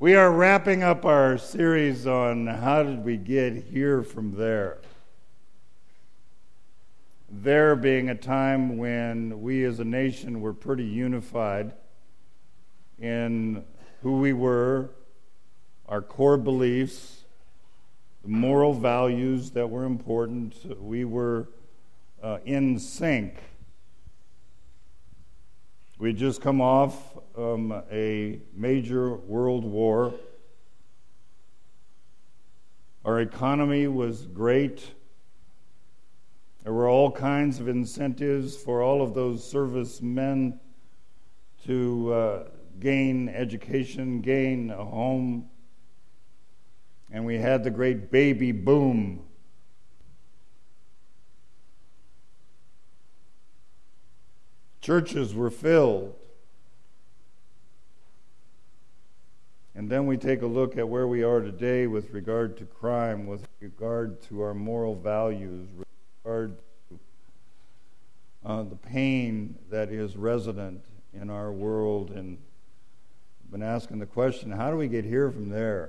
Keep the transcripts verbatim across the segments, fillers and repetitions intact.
We are wrapping up our series on how did we get here from there. There being a time when we as a nation were pretty unified in who we were, our core beliefs, the moral values that were important. We were uh, in sync. We had just come off um, a major world war. Our economy was great. There were all kinds of incentives for all of those servicemen to uh, gain education, gain a home. And we had the great baby boom. Churches were filled. And then we take a look at where we are today with regard to crime, with regard to our moral values, with regard to uh, the pain that is resident in our world. And I've been asking the question, how do we get here from there?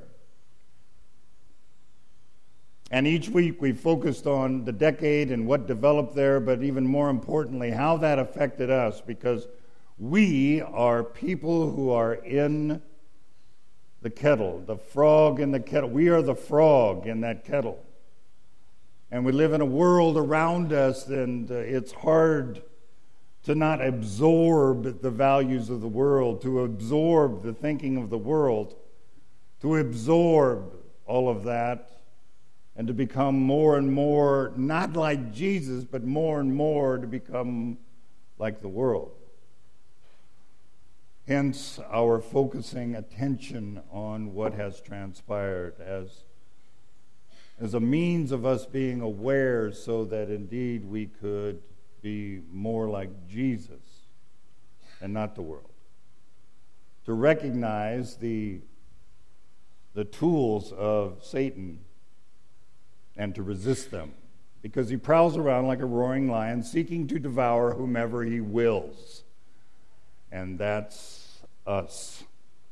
And each week we focused on the decade and what developed there, but even more importantly, how that affected us, because we are people who are in the kettle, the frog in the kettle. We are the frog in that kettle. And we live in a world around us, and uh, it's hard to not absorb the values of the world, to absorb the thinking of the world, to absorb all of that, and to become more and more, not like Jesus, but more and more to become like the world. Hence, our focusing attention on what has transpired as, as a means of us being aware so that indeed we could be more like Jesus and not the world. To recognize the, the tools of Satan and to resist them, because he prowls around like a roaring lion, seeking to devour whomever he wills. And that's us.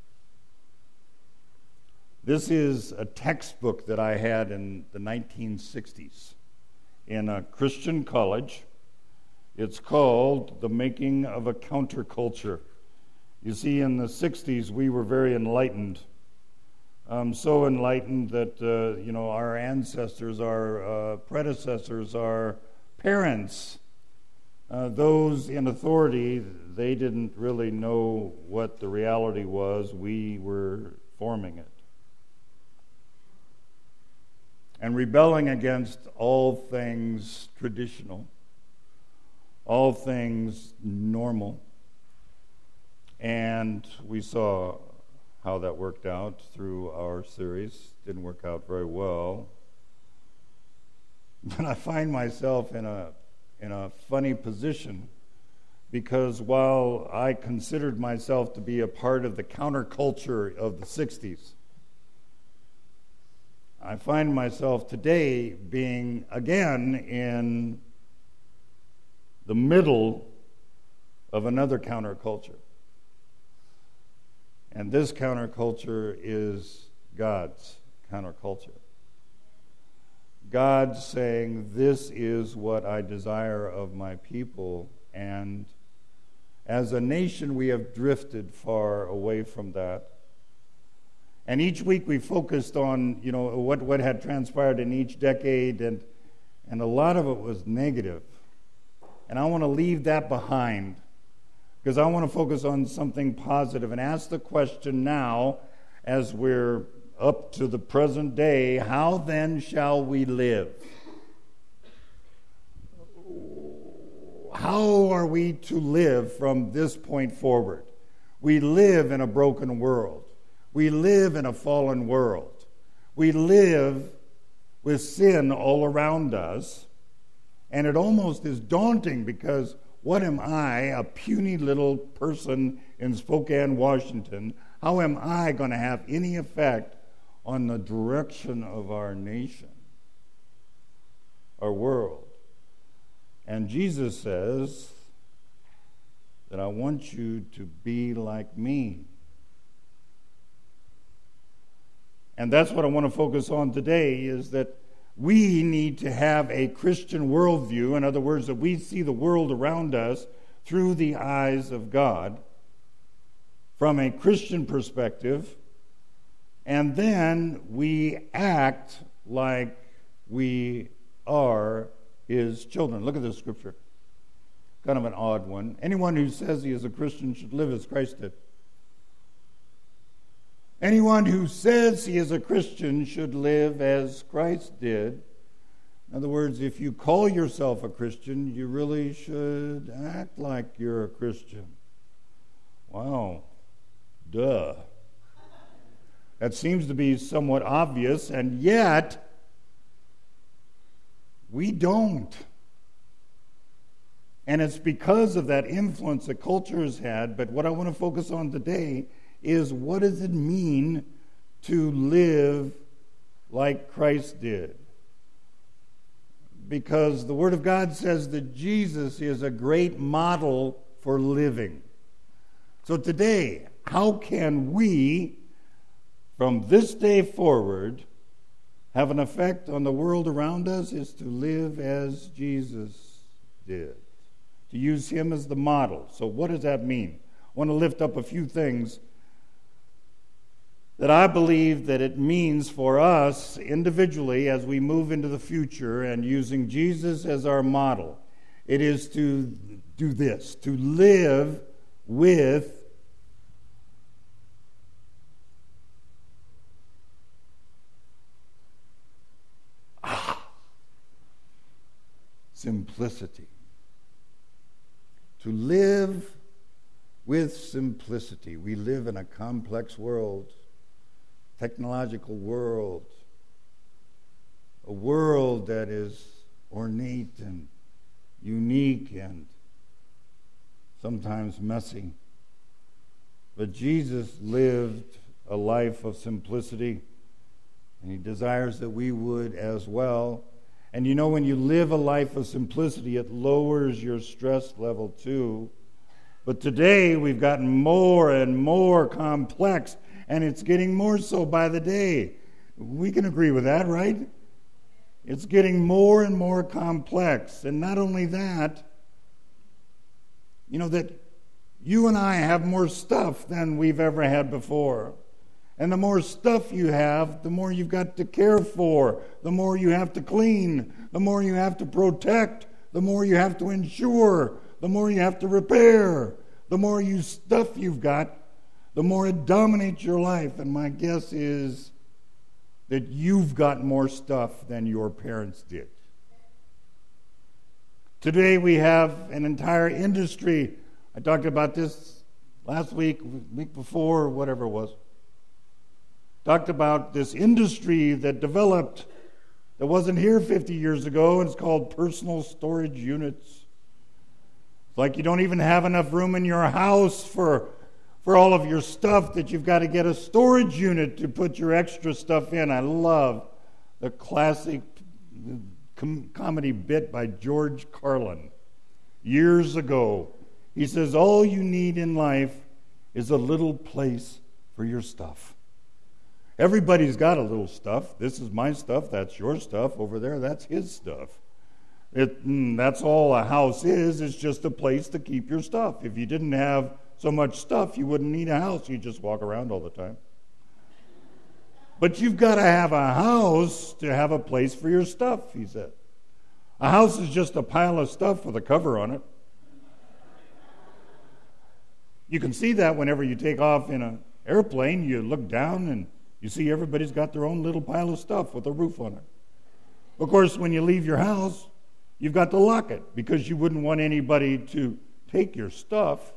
This is a textbook that I had in the nineteen sixties in a Christian college. It's called The Making of a Counterculture. You see, in the sixties, we were very enlightened. Um, so enlightened that, uh, you know, our ancestors, our uh, predecessors, our parents, uh, those in authority, they didn't really know what the reality was. We were forming it. And rebelling against all things traditional, all things normal. And we saw how that worked out through our series. Didn't work out very well. But I find myself in a in a funny position, because while I considered myself to be a part of the counterculture of the sixties, I find myself today being again in the middle of another counterculture. And this counterculture is God's counterculture. God saying, this is what I desire of my people. And as a nation, we have drifted far away from that. And each week we focused on, you know, what, what had transpired in each decade, and, and a lot of it was negative. And I want to leave that behind, because I want to focus on something positive and ask the question now, as we're up to the present day, how then shall we live? How are we to live from this point forward? We live in a broken world. We live in a fallen world. We live with sin all around us, and it almost is daunting, because what am I, a puny little person in Spokane, Washington? How am I going to have any effect on the direction of our nation, our world? And Jesus says that I want you to be like me. And that's what I want to focus on today, is that we need to have a Christian worldview. In other words, that we see the world around us through the eyes of God, from a Christian perspective, and then we act like we are His children. Look at this scripture. Kind of an odd one. Anyone who says he is a Christian should live as Christ did. Anyone who says he is a Christian should live as Christ did. In other words, if you call yourself a Christian, you really should act like you're a Christian. Wow. Duh. That seems to be somewhat obvious, and yet we don't. And it's because of that influence that culture has had. But what I want to focus on today is, what does it mean to live like Christ did? Because the Word of God says that Jesus is a great model for living. So today, how can we, from this day forward, have an effect on the world around us? Is to live as Jesus did, to use Him as the model. So what does that mean? I want to lift up a few things that I believe that it means for us individually as we move into the future and using Jesus as our model. It is to do this, to live with ah, simplicity. To live with simplicity. We live in a complex world. Technological world, a world that is ornate and unique and sometimes messy. But Jesus lived a life of simplicity, and He desires that we would as well. And you know, when you live a life of simplicity, it lowers your stress level too. But today we've gotten more and more complex, and it's getting more so by the day. We can agree with that, right? It's getting more and more complex. And not only that, you know, that you and I have more stuff than we've ever had before. And the more stuff you have, the more you've got to care for, the more you have to clean, the more you have to protect, the more you have to insure, the more you have to repair, the more you stuff you've got, the more it dominates your life. And my guess is that you've got more stuff than your parents did. Today we have an entire industry. I talked about this last week, week before, whatever it was. Talked about this industry that developed that wasn't here fifty years ago, and it's called personal storage units. It's like you don't even have enough room in your house for for all of your stuff that you've got to get a storage unit to put your extra stuff in. I love the classic com- comedy bit by George Carlin years ago. He says, all you need in life is a little place for your stuff. Everybody's got a little stuff. This is my stuff. That's your stuff. Over there, that's his stuff. It, mm, that's all a house is. It's just a place to keep your stuff. If you didn't have so much stuff, you wouldn't need a house. You'd just walk around all the time. But you've got to have a house to have a place for your stuff, he said. A house is just a pile of stuff with a cover on it. You can see that whenever you take off in an airplane. You look down and you see everybody's got their own little pile of stuff with a roof on it. Of course, when you leave your house, you've got to lock it because you wouldn't want anybody to take your stuff,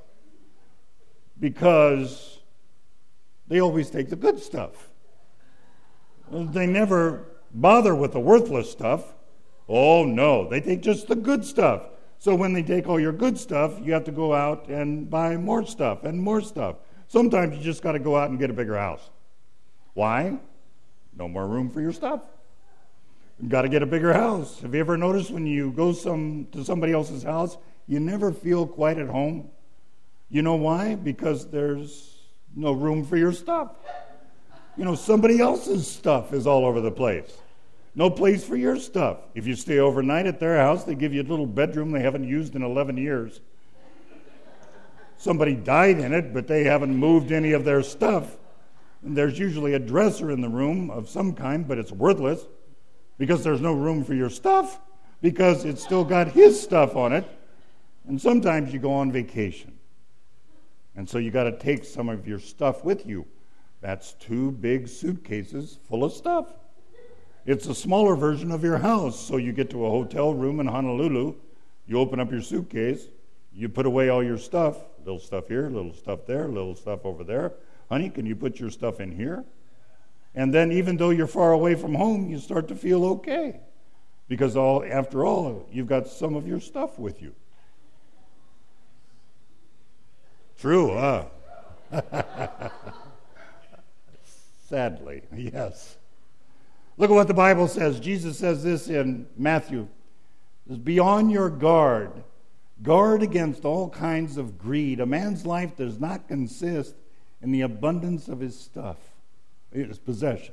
because they always take the good stuff. They never bother with the worthless stuff. Oh, no, they take just the good stuff. So when they take all your good stuff, you have to go out and buy more stuff and more stuff. Sometimes you just got to go out and get a bigger house. Why? No more room for your stuff. You've got to get a bigger house. Have you ever noticed when you go some to somebody else's house, you never feel quite at home? You know why? Because there's no room for your stuff. You know, somebody else's stuff is all over the place. No place for your stuff. If you stay overnight at their house, they give you a little bedroom they haven't used in eleven years. Somebody died in it, but they haven't moved any of their stuff. And there's usually a dresser in the room of some kind, but it's worthless because there's no room for your stuff because it's still got his stuff on it. And sometimes you go on vacation. And so you got to take some of your stuff with you. That's two big suitcases full of stuff. It's a smaller version of your house. So you get to a hotel room in Honolulu, you open up your suitcase, you put away all your stuff, little stuff here, little stuff there, little stuff over there. Honey, can you put your stuff in here? And then even though you're far away from home, you start to feel okay. Because all after all, you've got some of your stuff with you. True, huh? Sadly, yes. Look at what the Bible says. Jesus says this in Matthew. It says, be on your guard. Guard against all kinds of greed. A man's life does not consist in the abundance of his stuff, his possessions.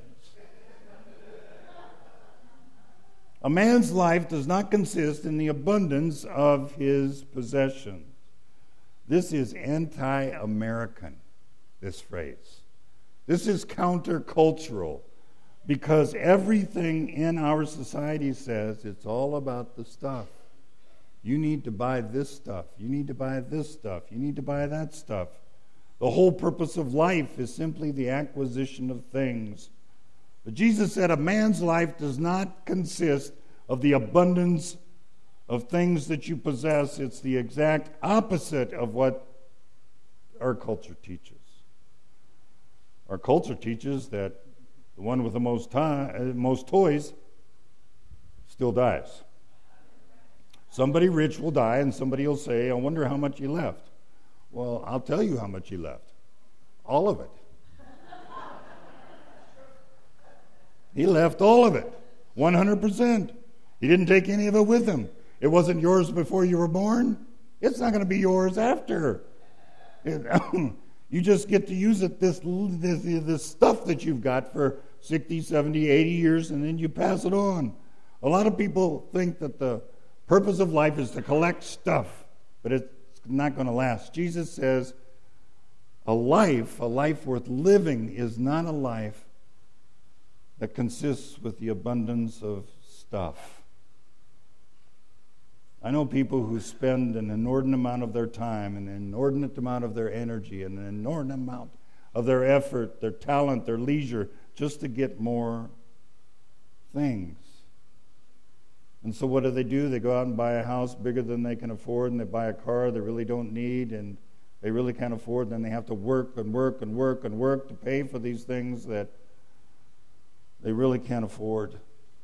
A man's life does not consist in the abundance of his possessions. This is anti-American, this phrase. This is countercultural because everything in our society says it's all about the stuff. You need to buy this stuff. You need to buy this stuff. You need to buy that stuff. The whole purpose of life is simply the acquisition of things. But Jesus said a man's life does not consist of the abundance of things that you possess. It's the exact opposite of what our culture teaches. Our culture teaches that the one with the most, time, most toys still dies. Somebody rich will die, and somebody will say, I wonder how much he left. Well, I'll tell you how much he left. All of it. He left all of it. one hundred percent. He didn't take any of it with him. It wasn't yours before you were born. It's not going to be yours after. You just get to use it, this, this, this stuff that you've got for sixty, seventy, eighty years, and then you pass it on. A lot of people think that the purpose of life is to collect stuff, but it's not going to last. Jesus says a life, a life worth living, is not a life that consists with the abundance of stuff. I know people who spend an inordinate amount of their time, an inordinate amount of their energy, and an inordinate amount of their effort, their talent, their leisure, just to get more things. And so what do they do? They go out and buy a house bigger than they can afford, and they buy a car they really don't need, and they really can't afford, and then they have to work and work and work and work to pay for these things that they really can't afford.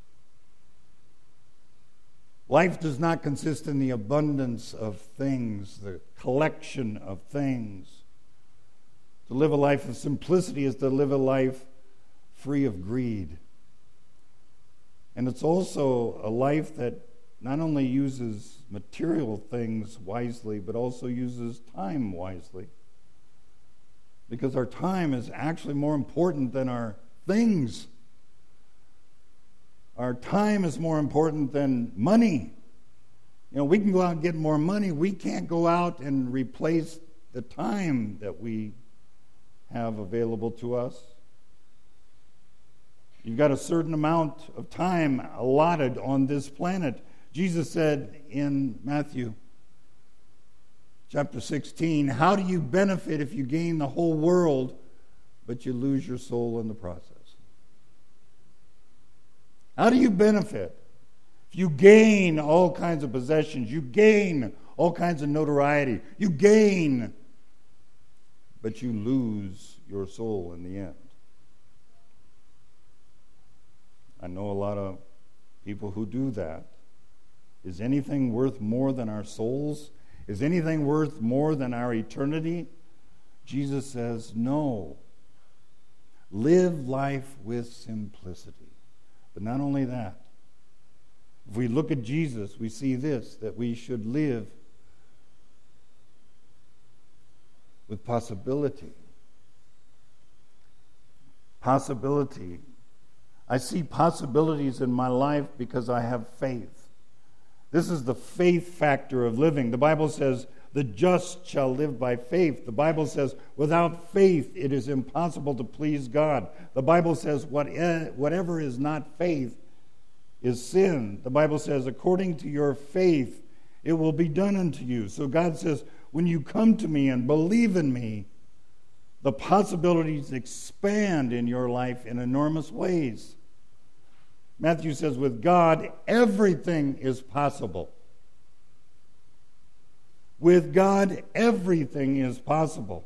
Life does not consist in the abundance of things, the collection of things. To live a life of simplicity is to live a life free of greed. And it's also a life that not only uses material things wisely, but also uses time wisely. Because our time is actually more important than our things. Our time is more important than money. You know, we can go out and get more money. We can't go out and replace the time that we have available to us. You've got a certain amount of time allotted on this planet. Jesus said in Matthew chapter sixteen, how do you benefit if you gain the whole world, but you lose your soul in the process? How do you benefit if you gain all kinds of possessions, you gain all kinds of notoriety, you gain, but you lose your soul in the end? I know a lot of people who do that. Is anything worth more than our souls? Is anything worth more than our eternity? Jesus says, no. Live life with simplicity. But not only that, if we look at Jesus, we see this, that we should live with possibility. possibility. I see possibilities in my life because I have faith. This is the faith factor of living. The Bible says, the just shall live by faith. The Bible says, without faith it is impossible to please God. The Bible says, whatever is not faith is sin. The Bible says, according to your faith, it will be done unto you. So God says, when you come to me and believe in me, the possibilities expand in your life in enormous ways. Matthew says, with God, everything is possible. With God, everything is possible.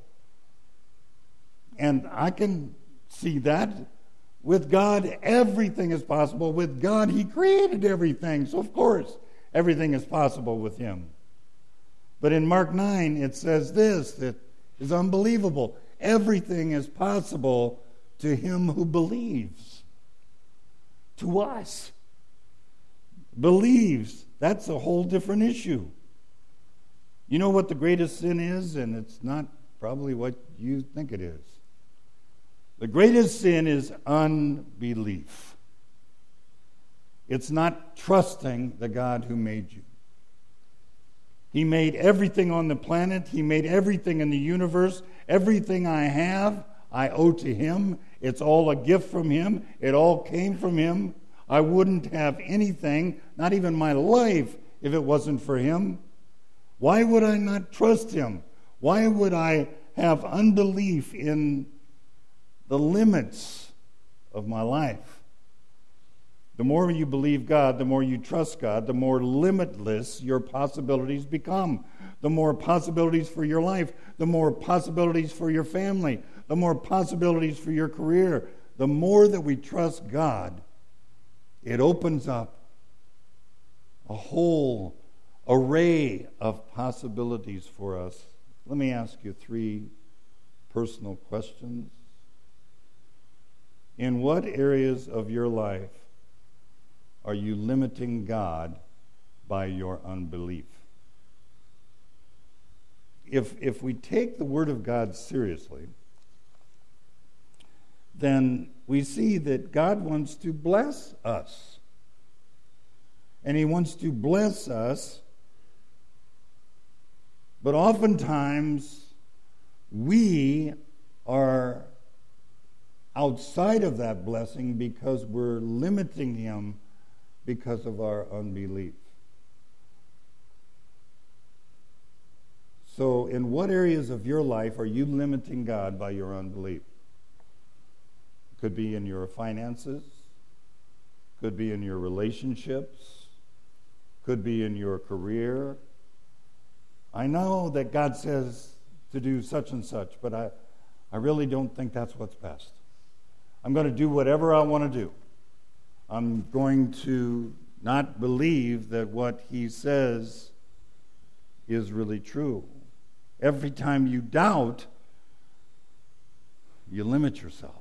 And I can see that. With God, everything is possible. With God, He created everything. So, of course, everything is possible with Him. But in Mark nine, it says this that is unbelievable. Everything is possible to him who believes. To us. Believes. That's a whole different issue. You know what the greatest sin is? And it's not probably what you think it is. The greatest sin is unbelief. It's not trusting the God who made you. He made everything on the planet. He made everything in the universe. Everything I have, I owe to Him. It's all a gift from Him. It all came from Him. I wouldn't have anything, not even my life, if it wasn't for Him. Why would I not trust Him? Why would I have unbelief in the limits of my life? The more you believe God, the more you trust God, the more limitless your possibilities become. The more possibilities for your life, the more possibilities for your family, the more possibilities for your career. The more that we trust God, it opens up a whole array of possibilities for us. Let me ask you three personal questions. In what areas of your life are you limiting God by your unbelief? If, if we take the Word of God seriously, then we see that God wants to bless us. And He wants to bless us, but oftentimes we are outside of that blessing because we're limiting Him because of our unbelief. So, in what areas of your life are you limiting God by your unbelief? It could be in your finances, could be in your relationships, could be in your career. I know that God says to do such and such, but I, I really don't think that's what's best. I'm going to do whatever I want to do. I'm going to not believe that what He says is really true. Every time you doubt, you limit yourself.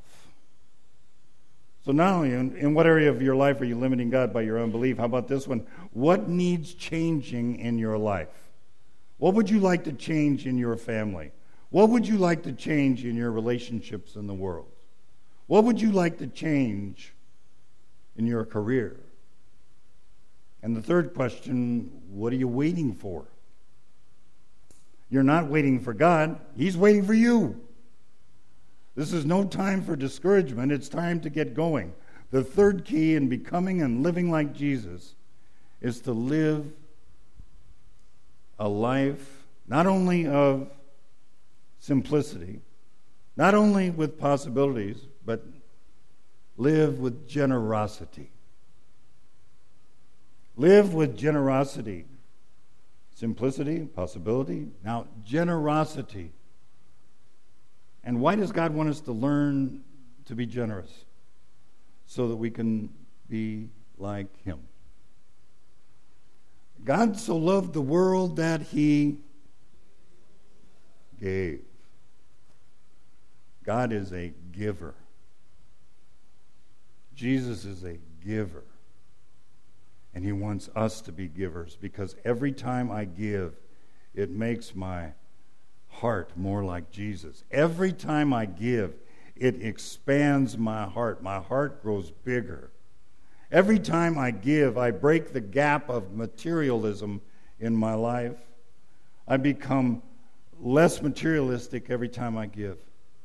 So not only in, in what area of your life are you limiting God by your unbelief, how about this one? What needs changing in your life? What would you like to change in your family? What would you like to change in your relationships in the world? What would you like to change in your career? And the third question, what are you waiting for? You're not waiting for God. He's waiting for you. This is no time for discouragement. It's time to get going. The third key in becoming and living like Jesus is to live a life not only of simplicity, not only with possibilities, but live with generosity. Live with generosity. Simplicity, possibility, now generosity. And why does God want us to learn to be generous? So that we can be like Him. God so loved the world that He gave. God is a giver. Jesus is a giver. And He wants us to be givers, because every time I give, it makes my heart more like Jesus. Every time I give, it expands my heart. My heart grows bigger. Every time I give, I break the gap of materialism in my life. I become less materialistic every time I give.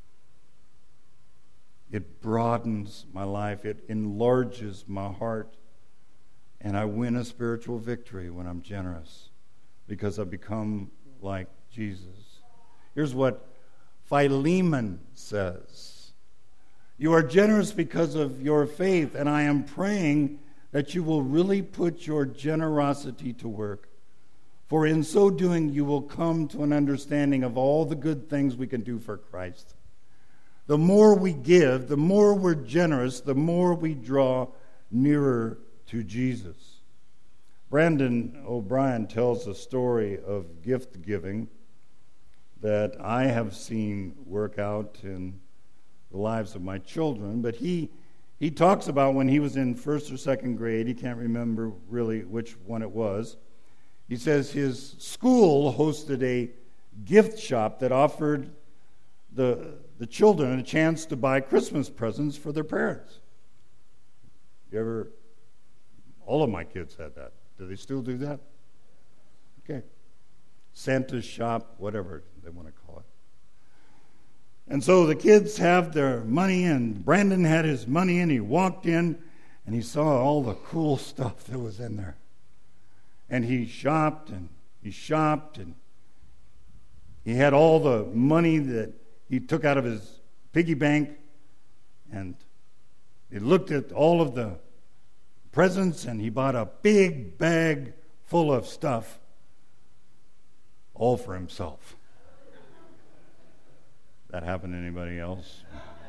It broadens my life. It enlarges my heart. And I win a spiritual victory when I'm generous because I become like Jesus. Here's what Philemon says. You are generous because of your faith, and I am praying that you will really put your generosity to work. For in so doing, you will come to an understanding of all the good things we can do for Christ. The more we give, the more we're generous, the more we draw nearer to Jesus. Brandon O'Brien tells a story of gift giving that I have seen work out in the lives of my children, but he he talks about when he was in first or second grade, he can't remember really which one it was. He says his school hosted a gift shop that offered the the children a chance to buy Christmas presents for their parents. You ever, all of my kids had that. Do they still do that? Okay. Santa's shop, whatever they want to call it. And so the kids have their money in. Brandon had his money in. He walked in and he saw all the cool stuff that was in there. And he shopped and he shopped and he had all the money that he took out of his piggy bank, and he looked at all of the presents and he bought a big bag full of stuff, all for himself. That happened to anybody else?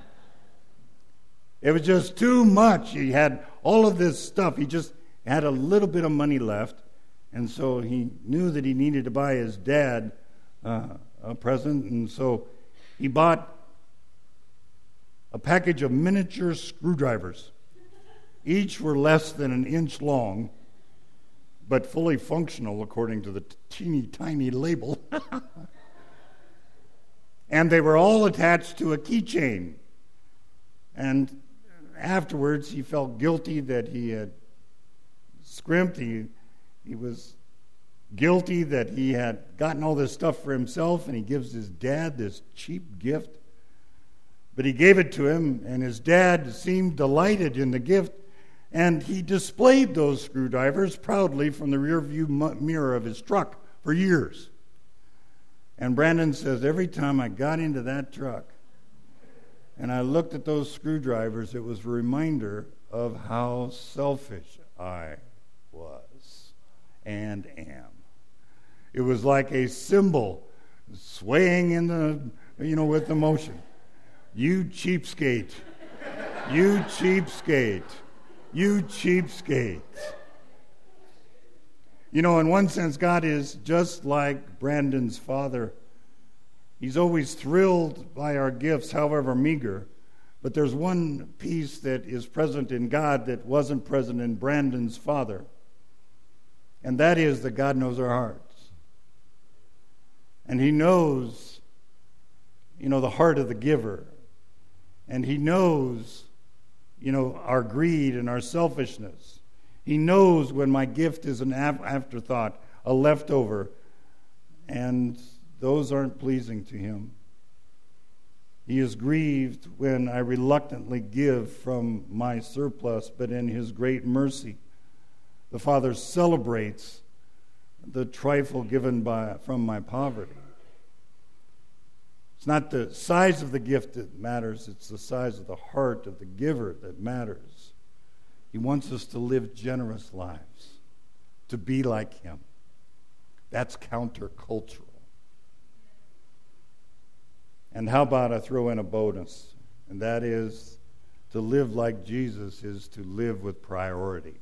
It was just too much. He had all of this stuff. He just had a little bit of money left, and so he knew that he needed to buy his dad uh, a present, and so he bought a package of miniature screwdrivers. Each were less than an inch long, but fully functional according to the teeny tiny label. And they were all attached to a keychain. And afterwards, he felt guilty that he had scrimped. He, he was guilty that he had gotten all this stuff for himself, and he gives his dad this cheap gift. But he gave it to him, and his dad seemed delighted in the gift, and he displayed those screwdrivers proudly from the rearview mirror of his truck for years. And Brandon says, every time I got into that truck and I looked at those screwdrivers, it was a reminder of how selfish I was and am. It was like a cymbal swaying in the, you know, with the motion. You cheapskate. You cheapskate. You cheapskate. You know, in one sense, God is just like Brandon's father. He's always thrilled by our gifts, however meager. But there's one piece that is present in God that wasn't present in Brandon's father. And that is that God knows our hearts. And he knows, you know, the heart of the giver. And he knows, you know, our greed and our selfishness. He knows when my gift is an afterthought, a leftover, and those aren't pleasing to him. He is grieved when I reluctantly give from my surplus, but in his great mercy, the Father celebrates the trifle given by from my poverty. It's not the size of the gift that matters, it's the size of the heart of the giver that matters. He wants us to live generous lives, to be like him. That's countercultural. And how about I throw in a bonus? And that is, to live like Jesus is to live with priority.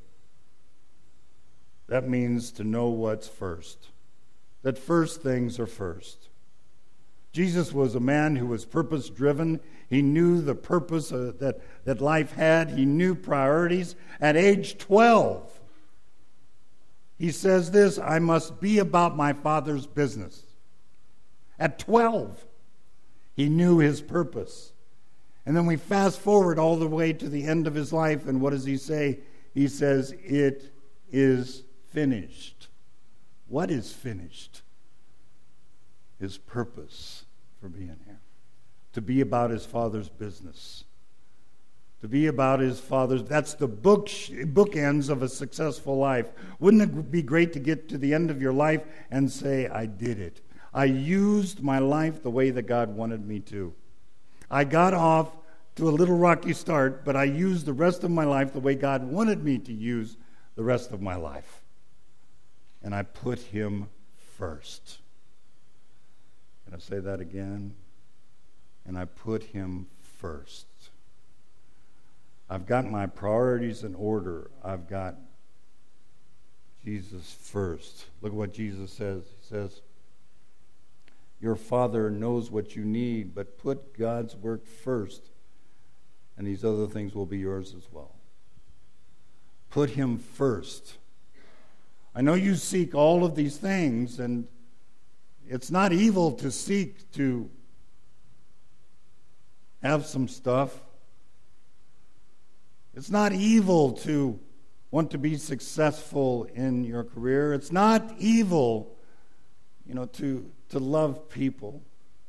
That means to know what's first. That first things are first. Jesus was a man who was purpose-driven. He knew the purpose uh, that, that life had. He knew priorities. At age twelve, he says this, I must be about my Father's business. At twelve, he knew his purpose. And then we fast forward all the way to the end of his life, and what does he say? He says, it is finished. What is finished? His purpose for being here. To be about his Father's business. To be about his Father's... That's the book bookends of a successful life. Wouldn't it be great to get to the end of your life and say, I did it. I used my life the way that God wanted me to. I got off to a little rocky start, but I used the rest of my life the way God wanted me to use the rest of my life. And I put him first. Can I say that again? And I put him first. I've got my priorities in order. I've got Jesus first. Look at what Jesus says. He says, your Father knows what you need, but put God's work first, and these other things will be yours as well. Put him first. I know you seek all of these things, and it's not evil to seek to have some stuff. It's not evil to want to be successful in your career. It's not evil, you know, to, to love people.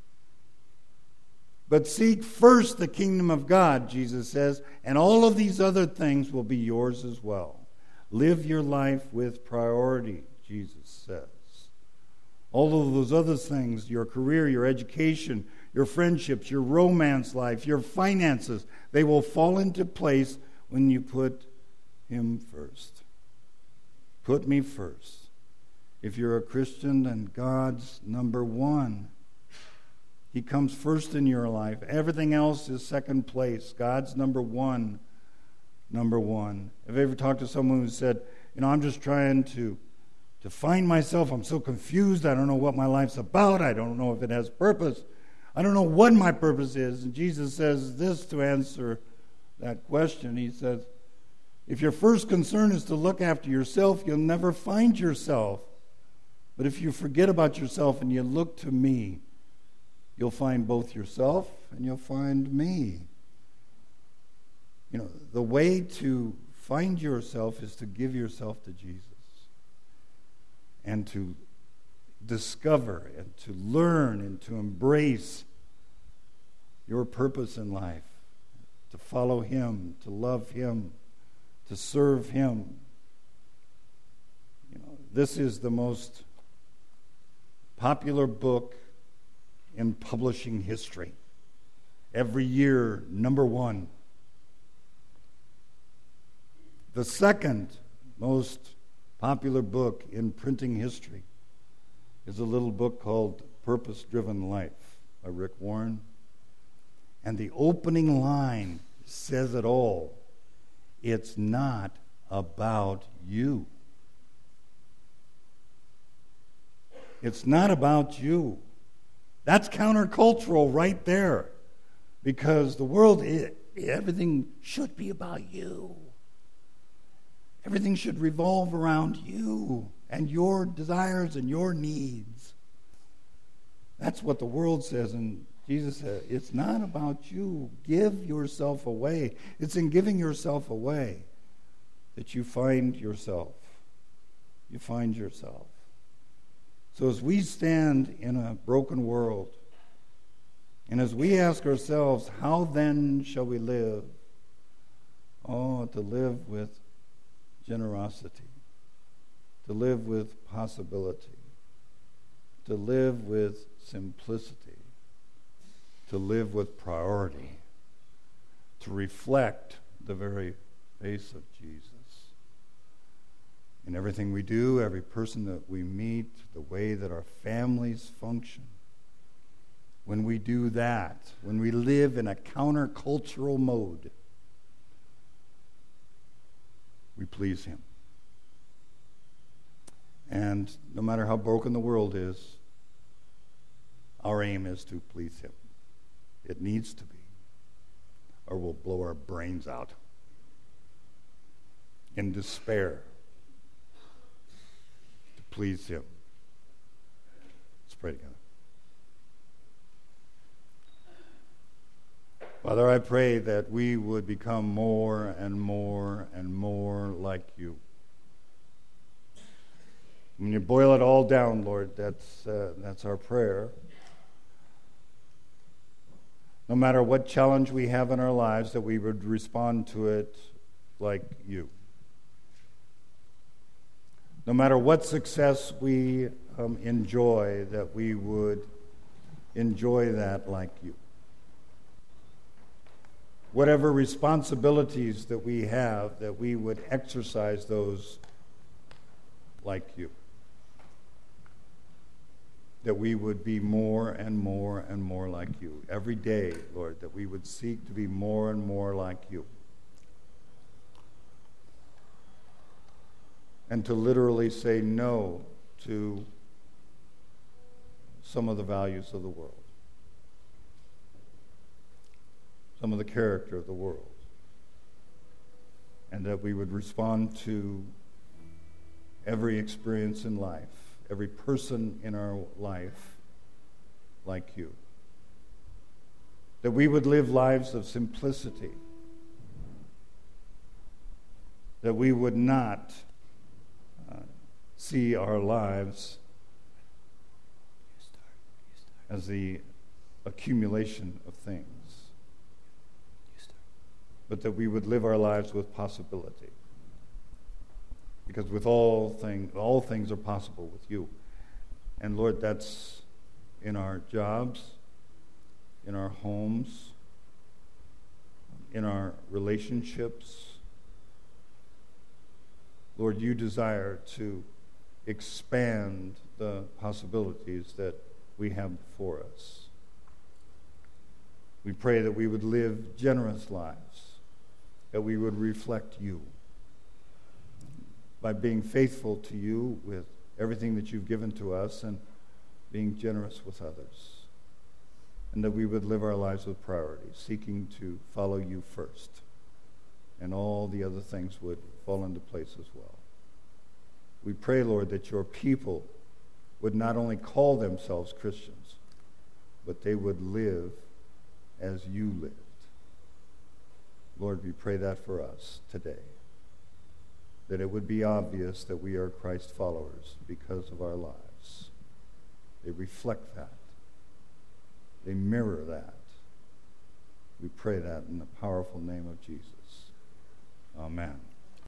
But seek first the kingdom of God, Jesus says, and all of these other things will be yours as well. Live your life with priority, Jesus says. All of those other things, your career, your education, your friendships, your romance life, your finances, they will fall into place when you put him first. Put me first. If you're a Christian, then God's number one. He comes first in your life. Everything else is second place. God's number one. Number one. Have you ever talked to someone who said, you know, I'm just trying to, to find myself. I'm so confused. I don't know what my life's about. I don't know if it has purpose. I don't know what my purpose is. And Jesus says this to answer that question. He says, if your first concern is to look after yourself, you'll never find yourself. But if you forget about yourself and you look to me, you'll find both yourself and you'll find me. You know, the way to find yourself is to give yourself to Jesus and to discover and to learn and to embrace your purpose in life, to follow him, to love him, to serve him. You know, this is the most popular book in publishing history. Every year, number one. The second most popular book in printing history is a little book called Purpose Driven Life by Rick Warren. And the opening line says it all. It's not about you. It's not about you. That's countercultural right there. Because the world, it, everything should be about you. Everything should revolve around you and your desires and your needs. That's what the world says, and Jesus said, it's not about you. Give yourself away. It's in giving yourself away that you find yourself. You find yourself. So as we stand in a broken world, and as we ask ourselves, how then shall we live? Oh, to live with generosity, to live with possibility, to live with simplicity, to live with priority, to reflect the very face of Jesus. In everything we do, every person that we meet, the way that our families function. When we do that, when we live in a countercultural mode, we please him. And no matter how broken the world is, our aim is to please him. It needs to be, or we'll blow our brains out in despair to please him. Let's pray together. Father, I pray that we would become more and more and more like you. When you boil it all down, Lord, that's, uh, that's our prayer. No matter what challenge we have in our lives, that we would respond to it like you. No matter what success we um, enjoy, that we would enjoy that like you. Whatever responsibilities that we have, that we would exercise those like you. That we would be more and more and more like you. Every day, Lord, that we would seek to be more and more like you. And to literally say no to some of the values of the world. Some of the character of the world. And that we would respond to every experience in life, every person in our life like you. That we would live lives of simplicity. That we would not uh, see our lives as the accumulation of things. But that we would live our lives with possibility. Because with all things, all things are possible with you. And Lord, that's in our jobs, in our homes, in our relationships. Lord, you desire to expand the possibilities that we have before us. We pray that we would live generous lives, that we would reflect you by being faithful to you with everything that you've given to us and being generous with others. And that we would live our lives with priority, seeking to follow you first. And all the other things would fall into place as well. We pray, Lord, that your people would not only call themselves Christians, but they would live as you lived. Lord, we pray that for us today. That it would be obvious that we are Christ followers because of our lives. They reflect that. They mirror that. We pray that in the powerful name of Jesus. Amen.